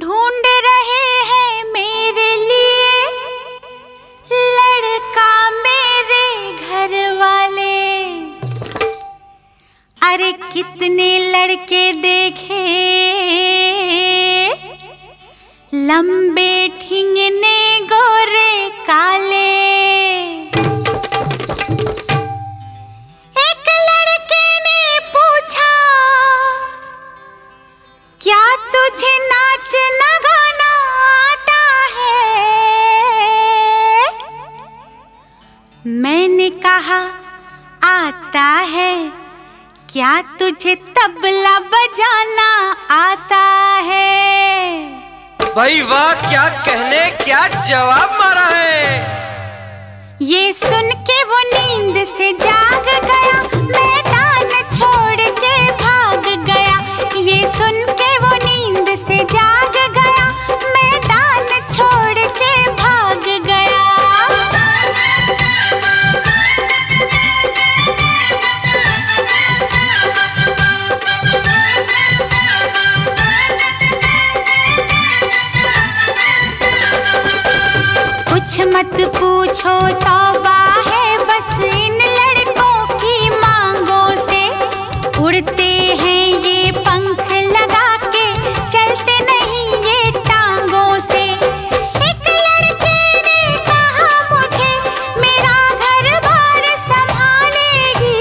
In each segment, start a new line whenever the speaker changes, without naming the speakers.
ढूंढ रहे हैं मेरे लिए लड़का मेरे घर वाले। अरे कितने लड़के देखे लंबे ठिंगने गोरे काले। एक लड़के ने पूछा क्या तुझे नाचना गाना आता है? मैंने कहा आता है। क्या तुझे तबला बजाना आता है?
भाई वाह, क्या कहने क्या जवाब मारा है।
ये सुन के वो नींद से जाग गया, मैदान छोड़ के भाग गया। ये सुन के वो नींद से जाग गया, मैदान छोड़ के भाग गया। कुछ मत पूछो तौबा है बस इन लड़कों की मांगों से। उड़ते हैं ये पंख लगा के, चलते नहीं ये टांगों से। एक लड़के ने कहा मुझे मेरा घर बार संभालेगी।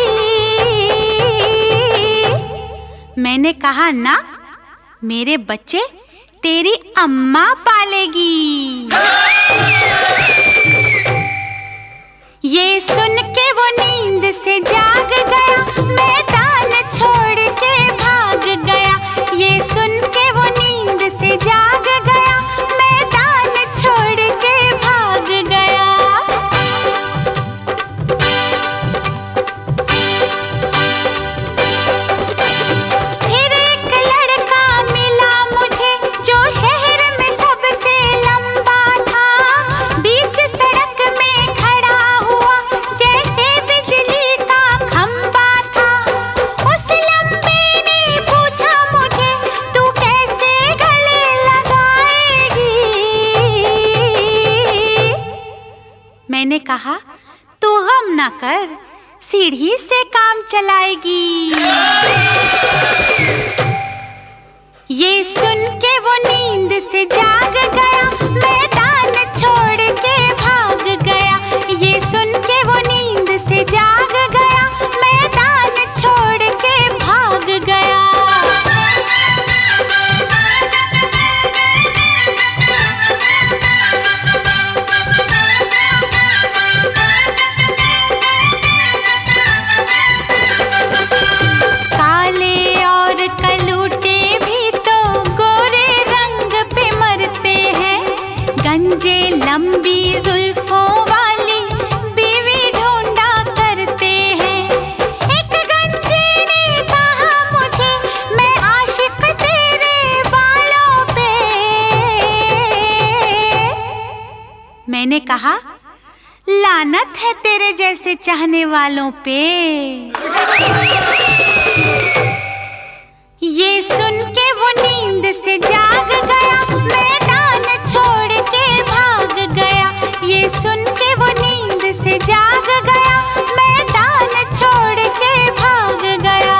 मैंने कहा ना, मेरे बच्चे तेरी अम्मा पालेगी। ये सुन के वो नींद से जाग गया, मैदान छोड़ के भाग गया। ये सुन के वो नींद से जाग गया, मैदान छोड़ के भाग गया। फिर एक लड़का मिला मुझे जो शहर में सबसे लंबा था। बीच सड़क में खड़ा हुआ जैसे बिजली का खंबा था। उस लंबे ने पूछा मुझे तू कैसे गले लगाएगी? मैंने कहा तू गम ना कर, सीढ़ी से काम चलाएगी। ये सुन के वो नींद से जाग गया, मैदान छोड़ के भाग गया। ये सुन के वो नींद से जाग गया, मैदान छोड़ के भाग गया। काले और कलूटे भी तो गोरे रंग पे मरते हैं। गंजे लंबी जुल्फों वाली बीवी ढूंढा करते हैं। एक गंजे ने कहा मुझे मैं आशिक तेरे बालों पे। मैंने कहा लानत है तेरे जैसे चाहने वालों पे। ये सुन के वो नींद से जाग गया, मैदान छोड़ के भाग गया। ये सुन के वो नींद से जाग गया, मैदान छोड़ के भाग गया।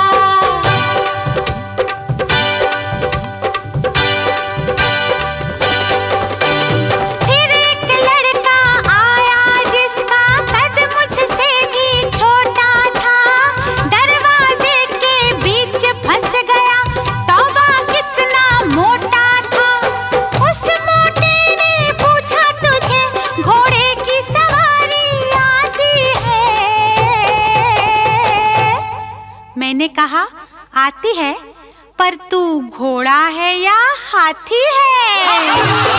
फिर एक लड़का आया जिसका कद मुझसे भी छोटा था। दरवाजे के बीच फंस गया, तौबा कितना मोटा था। उस मोटे ने पूछा तुझे घोड़े की सवारी आती है? मैंने कहा आती है, पर तू घोड़ा है या हाथी है?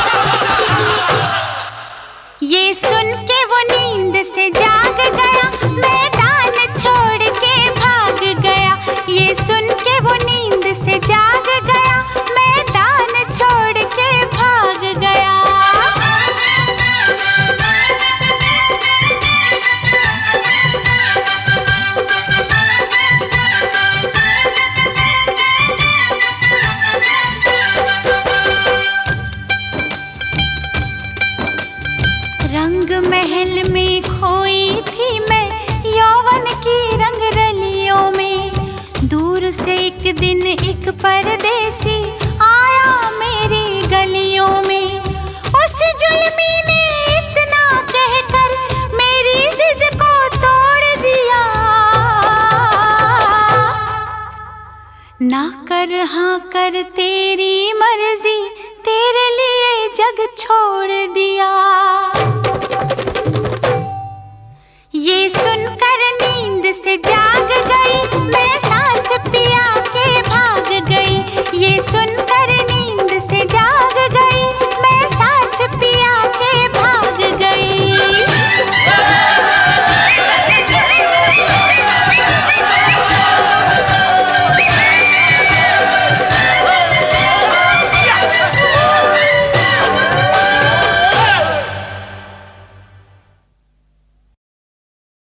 ये सुन के वो नींद से जाग गया, मैदान छोड़ के भाग गया। ये सुन के वो नींद से जाग गया, मैदान छोड़ के भाग गया। महल में खोई थी मैं यौवन की रंगरलियों में। दूर से एक दिन एक परदेसी आया मेरी गलियों में। उस जुल्मी ने इतना कहकर मेरी जिद को तोड़ दिया। ना कर हाँ करते